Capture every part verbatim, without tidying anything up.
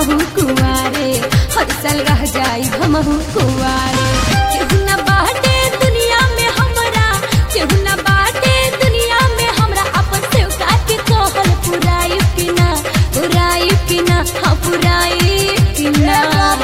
हमहू कुंवारे, हर साल रह जाई हमहू कुंवारे। केहू ना बाटे दुनिया में हमरा, केहू ना बाटे दुनिया में हमरा, अपन सेवका के कहल पुराई कि ना, पुराई कि ना, हाँ पुराई कि ना।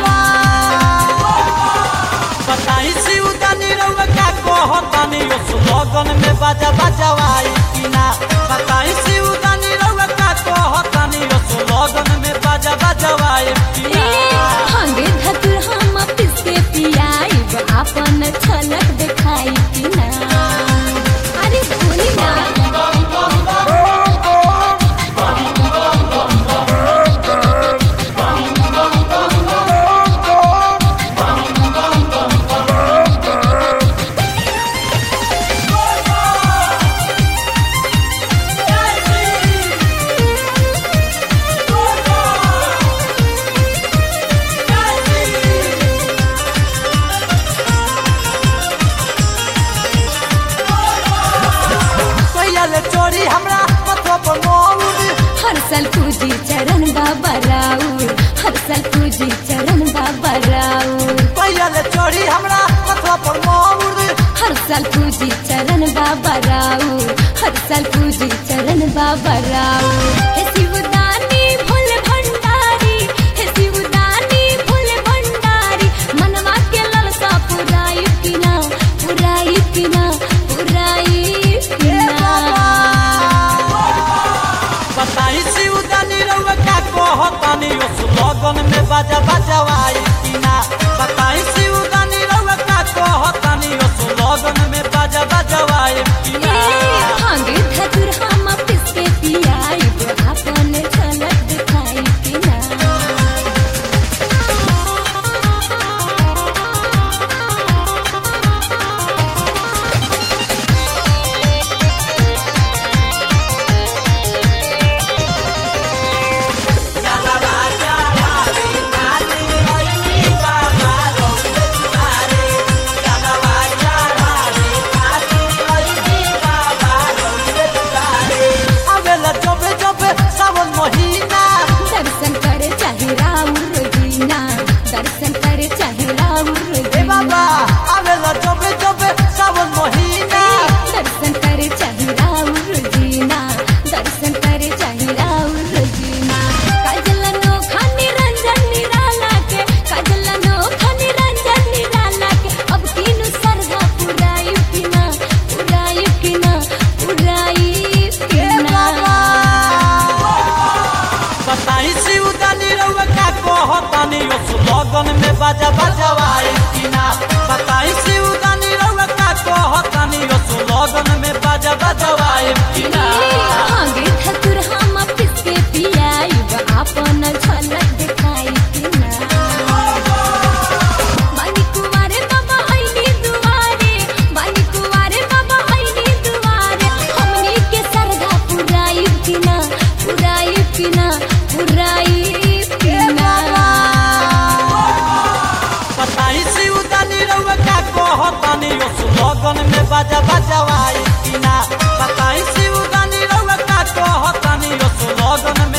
बताई शिवदानी रउआ का कहतानी ओ सुलगन में बाजा बजवाई कि ना। बताई शिवदानी रउआ का कहतानी ओ सुलगन में बाजा बजवाई कि ना। भांगे धतुर हम पिस के पियाइब, आपन झलक दिखाई कि ना। अरे बोली ना। चोरी हमरा मथवा पर मोर, हर साल पूजी चरण बाबा राउर, हर साल पूजी चरण बाबा राउर। पहले चोरी हमरा मथवा पर मोर, हर साल पूजी चरण बाबा राउर, हर साल पूजी चरण बाबा राउर। हे शिवदानी भोले भंडारी, हे शिवदानी भोले भंडारी, मनवा के ललसा पुराई कि ना, पुराई कि ना, पुराई कि ना। बताई शिवदानी रउआ का कहतानी ओ सुलगन में बाजा बजवाई कि ना। बताई शिवदानी रउआ का कहतानी ओ सुलगन में बाजा बजवाई कि ना। भांगे धतुर हम पिस के पियाइब, आपन झलक दिखाई कि ना। दर्शन करे चाहे राउर जीना, दर्शन करे चाहे राउर जीना, आवेला जबे जबे सावन महीना। दर्शन करे चाहे राउर जीना, दर्शन करे चाहे राउर जीना। काजल नोखा निरंजन निराला के, काजल नोखा निरंजन निराला के, अब तीनू सरधा पुराई कि ना, पुराई कि ना, पुराई कि ना। बताई शिवदानी रउआ का कहतानी ओ सुलगन में बाजा बजवाई कि ना। बताई शिवदानी रउआ का कहतानी ओ सुलगन में बाजा बजवाई कि ना। भांगे धतुर हम पिस के पियाइब, आपन झलक दिखाई कि ना। बानी कुंवारे बाबा आईनी दुआरे, बानी कुंवारे बाबा आईनी दुआरे, हमनी के सरधा पुराई कि ना, पुराई कि ना, पुराई कि ना। बताई शिवदानी रउआ का कहतानी ओ सुलगन में बाजा बजवाई कि ना। बताई शिवदानी रउआ का कहतानी ओ सुलगन